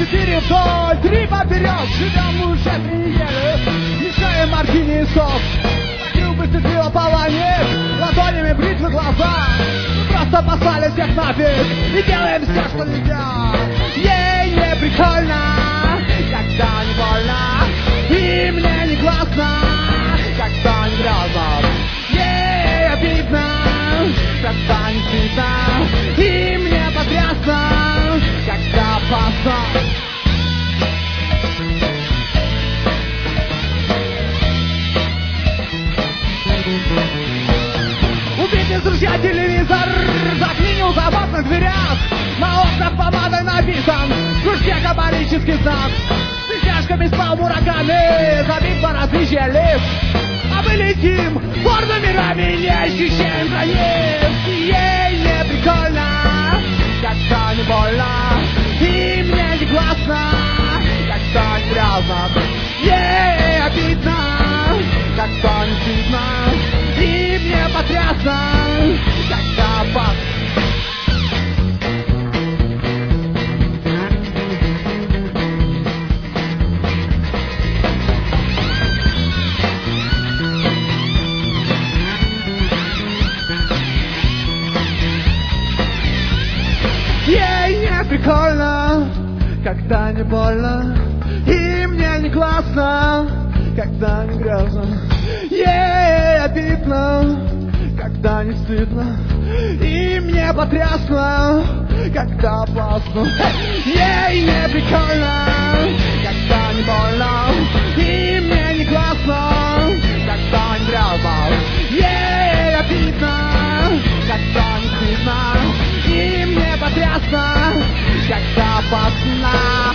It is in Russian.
4 вдоль, 3 поперек. Живем уже 3 недели, мешаем мартини и сок. Вокруг быстро полонит, ладонями бритвы глаза. Мы просто послали всех нафиг и делаем все, что нельзя. Ей не прикольно, когда не больно, и мне не классно, когда не грязно. Ей обидно, когда не стыдно, и мне потрясно, когда опасно. Убить из ружья телевизор, заклинил забор на дверях, на окнах помадой написан в кружке каббалический знак. С присяжками спал мураками, забит по различия лифт. А мы летим гордыми мирами, не ощущаем границ. Ей не прикольно, когда не больно, и мне не классно, когда не грязно. Ей обидно, когда не стыдно, и мне потрясно, когда опасно. Ей не прикольно, когда не больно, и мне не классно, когда не грязно. Ей обидно, когда не стыдно, и мне потрясно, когда опасно. Ей не прикольно, когда не больно, и мне не классно, когда не грязно. Ей обидно, когда не стыдно, и мне потрясно, когда опасно.